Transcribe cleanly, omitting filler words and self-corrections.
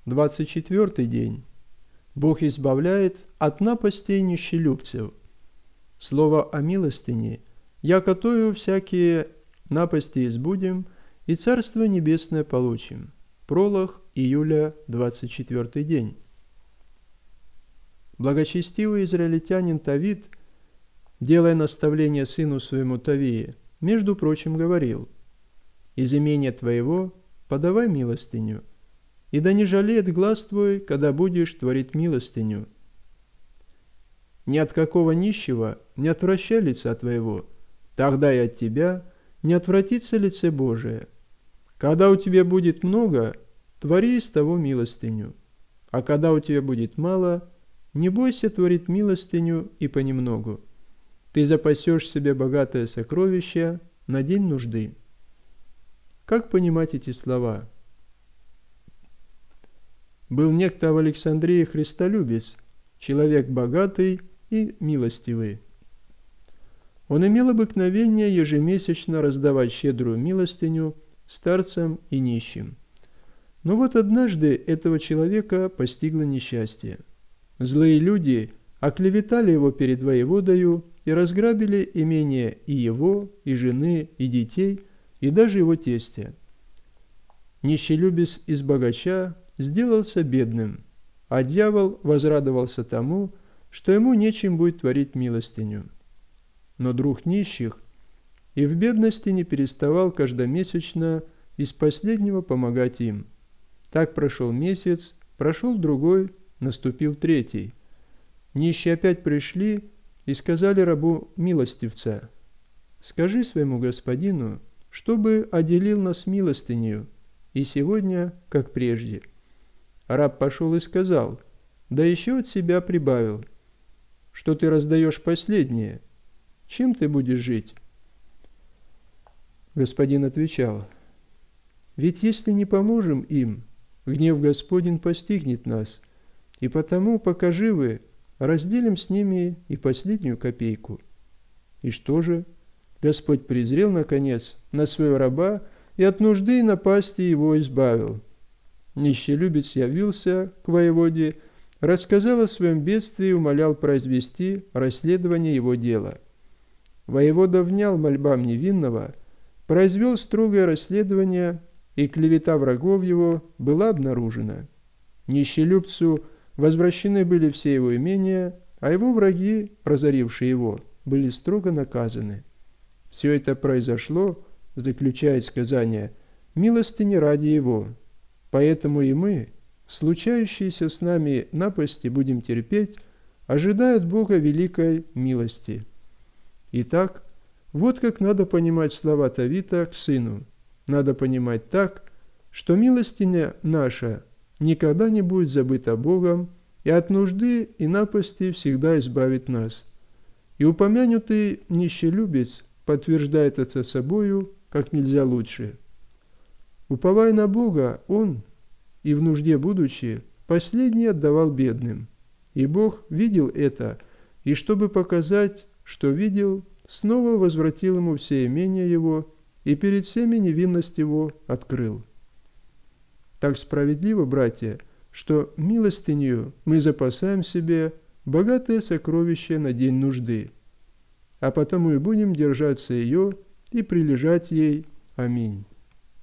24 день. Бог избавляет от напастей нищелюбцев. Слово о милостыне: «Якотою всякие напасти избудем, и Царство Небесное получим». Пролог, июля, 24 день. Благочестивый израильтянин Тавид, делая наставление сыну своему Тавии, между прочим говорил: «Из имения твоего подавай милостыню, и да не жалеет глаз твой, когда будешь творить милостыню. Ни от какого нищего не отвращай лица твоего, тогда и от тебя не отвратится лице Божие. Когда у тебя будет много, твори из того милостыню, а когда у тебя будет мало, не бойся творить милостыню и понемногу. Ты запасешь себе богатое сокровище на день нужды». Как понимать эти слова? Был некто в Александрии христолюбец, человек богатый и милостивый. Он имел обыкновение ежемесячно раздавать щедрую милостыню старцам и нищим. Но вот однажды этого человека постигло несчастье. Злые люди оклеветали его перед воеводою и разграбили имение и его, и жены, и детей, и даже его тестя. Нищелюбец из богача сделался бедным, а дьявол возрадовался тому, что ему нечем будет творить милостыню. Но друг нищих и в бедности не переставал каждомесячно из последнего помогать им. Так прошел месяц, прошел другой, наступил третий. Нищие опять пришли и сказали рабу милостивца: «Скажи своему господину, чтобы отделил нас милостынею, и сегодня, как прежде». Раб пошел и сказал: «Да еще от себя прибавил, что ты раздаешь последнее. Чем ты будешь жить?» Господин отвечал: «Ведь если не поможем им, гнев Господень постигнет нас, и потому, пока живы, разделим с ними и последнюю копейку». И что же? Господь презрел, наконец, на своего раба и от нужды и напасти его избавил. Нищелюбец явился к воеводе, рассказал о своем бедствии и умолял произвести расследование его дела. Воевода внял мольбам невинного, произвел строгое расследование, и клевета врагов его была обнаружена. Нищелюбцу возвращены были все его имения, а его враги, разорившие его, были строго наказаны. Все это произошло, заключает сказание, милостыни ради его. Поэтому и мы, случающиеся с нами напасти, будем терпеть, ожидая от Бога великой милости. Итак, вот как надо понимать слова Тавита к сыну. Надо понимать так, что милостиня наша никогда не будет забыта Богом, и от нужды и напасти всегда избавит нас. И упомянутый нищелюбец подтверждает это собою как нельзя лучше. Уповая на Бога, он, и в нужде будучи, последний отдавал бедным. И Бог видел это, и чтобы показать, что видел, снова возвратил ему все имения его, и перед всеми невинность его открыл. Так справедливо, братья, что милостынею мы запасаем себе богатое сокровище на день нужды, а потому и будем держаться ее и прилежать ей. Аминь.